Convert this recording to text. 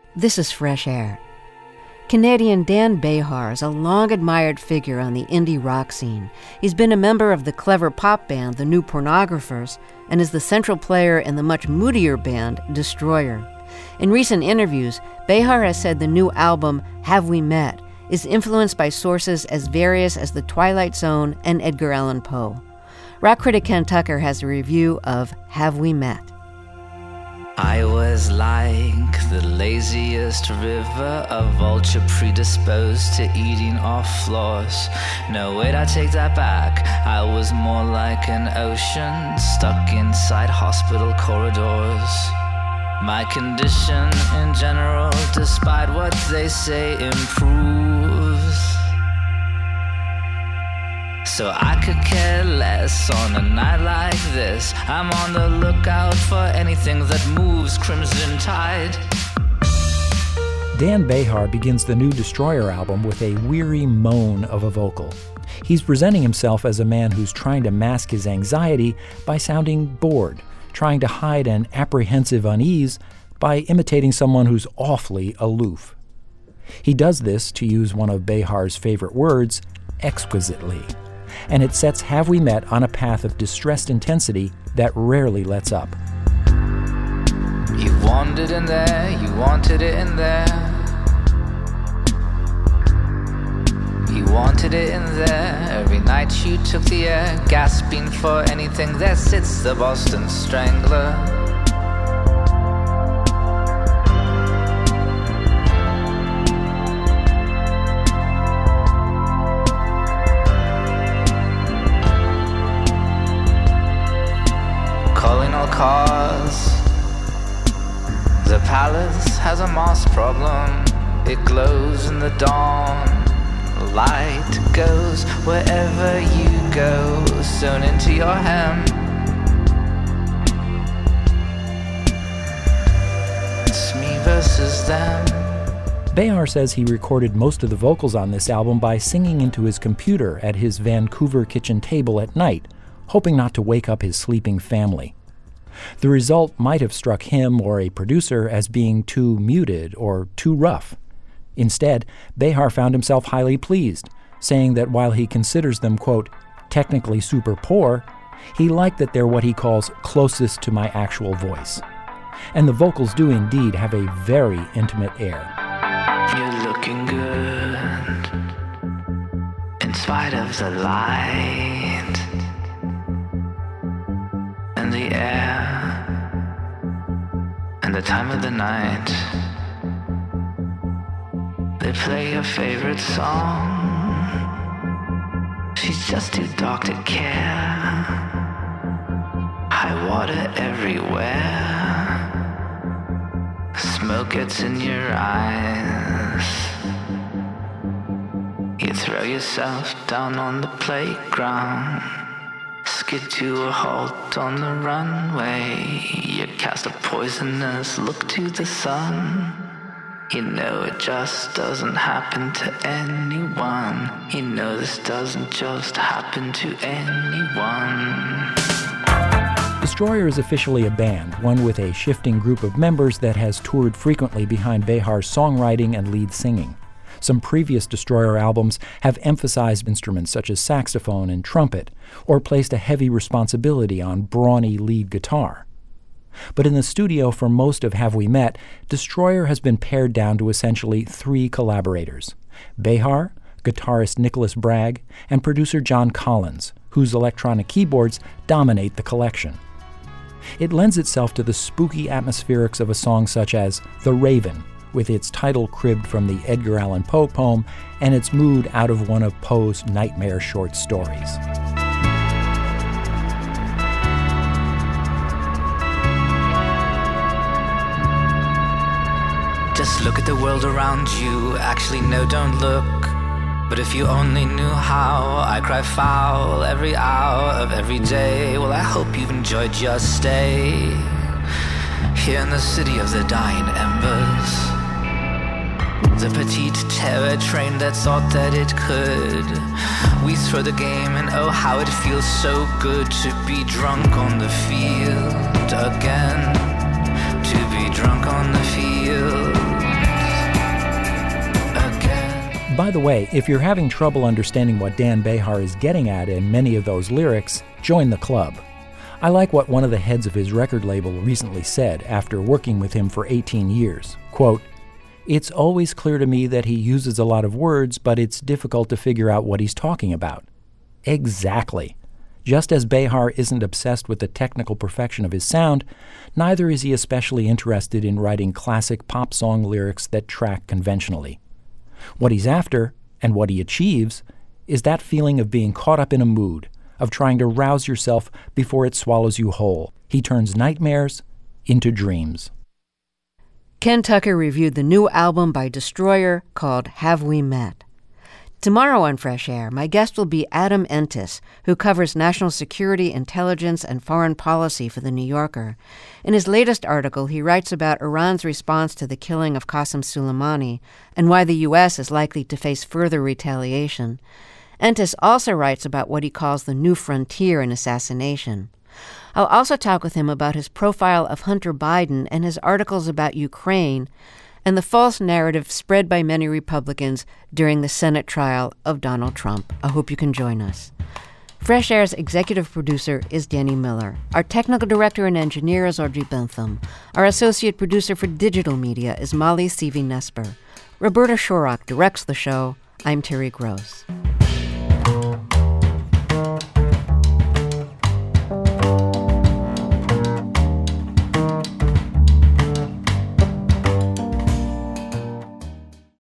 This is Fresh Air. Canadian Dan Behar is a long-admired figure on the indie rock scene. He's been a member of the clever pop band The New Pornographers and is the central player in the much moodier band Destroyer. In recent interviews, Behar has said the new album, Have We Met, is influenced by sources as various as The Twilight Zone and Edgar Allan Poe. Rock critic Ken Tucker has a review of Have We Met. I was like the laziest river, a vulture predisposed to eating off floors. No, wait, I take that back. I was more like an ocean stuck inside hospital corridors. My condition in general, despite what they say, improves. So I could care less on a night like this. I'm on the lookout for anything that moves Crimson Tide. Dan Behar begins the new Destroyer album with a weary moan of a vocal. He's presenting himself as a man who's trying to mask his anxiety by sounding bored, trying to hide an apprehensive unease by imitating someone who's awfully aloof. He does this, to use one of Behar's favorite words, exquisitely. And it sets Have We Met on a path of distressed intensity that rarely lets up. You wanted in there, you wanted it in there. You wanted it in there. Every night you took the air, gasping for anything. There sits the Boston Strangler. Calling all cars. The palace has a moss problem. It glows in the dawn. Light goes wherever you go, sewn into your hem. It's me versus them. Behar says he recorded most of the vocals on this album by singing into his computer at his Vancouver kitchen table at night, hoping not to wake up his sleeping family. The result might have struck him or a producer as being too muted or too rough. Instead, Behar found himself highly pleased, saying that while he considers them, quote, technically super poor, he liked that they're what he calls closest to my actual voice. And the vocals do indeed have a very intimate air. You're looking good, in spite of the light and the air and the time of the night. They play your favorite song. She's just too dark to care. High water everywhere. Smoke gets in your eyes. You throw yourself down on the playground. Skid to a halt on the runway. You cast a poisonous look to the sun. You know it just doesn't happen to anyone. You know this doesn't just happen to anyone. Destroyer is officially a band, one with a shifting group of members that has toured frequently behind Behar's songwriting and lead singing. Some previous Destroyer albums have emphasized instruments such as saxophone and trumpet, or placed a heavy responsibility on brawny lead guitar. But in the studio for most of Have We Met, Destroyer has been pared down to essentially 3 collaborators: Behar, guitarist Nicholas Bragg, and producer John Collins, whose electronic keyboards dominate the collection. It lends itself to the spooky atmospherics of a song such as The Raven, with its title cribbed from the Edgar Allan Poe poem and its mood out of one of Poe's nightmare short stories. Just look at the world around you. Actually, no, don't look. But if you only knew how I cry foul every hour of every day. Well, I hope you've enjoyed your stay here in the city of the dying embers. The petite terror train that thought that it could. We throw the game and oh how it feels so good to be drunk on the field again. To be drunk on the field. By the way, if you're having trouble understanding what Dan Behar is getting at in many of those lyrics, join the club. I like what one of the heads of his record label recently said after working with him for 18 years. Quote, "It's always clear to me that he uses a lot of words, but it's difficult to figure out what he's talking about." Exactly. Just as Behar isn't obsessed with the technical perfection of his sound, neither is he especially interested in writing classic pop song lyrics that track conventionally. What he's after, and what he achieves, is that feeling of being caught up in a mood, of trying to rouse yourself before it swallows you whole. He turns nightmares into dreams. Ken Tucker reviewed the new album by Destroyer called Have We Met? Tomorrow on Fresh Air, my guest will be Adam Entis, who covers national security, intelligence, and foreign policy for The New Yorker. In his latest article, he writes about Iran's response to the killing of Qasem Soleimani and why the U.S. is likely to face further retaliation. Entis also writes about what he calls the new frontier in assassination. I'll also talk with him about his profile of Hunter Biden and his articles about Ukraine and the false narrative spread by many Republicans during the Senate trial of Donald Trump. I hope you can join us. Fresh Air's executive producer is Danny Miller. Our technical director and engineer is Audrey Bentham. Our associate producer for digital media is Molly Seavey-Nesper. Roberta Shorrock directs the show. I'm Terry Gross.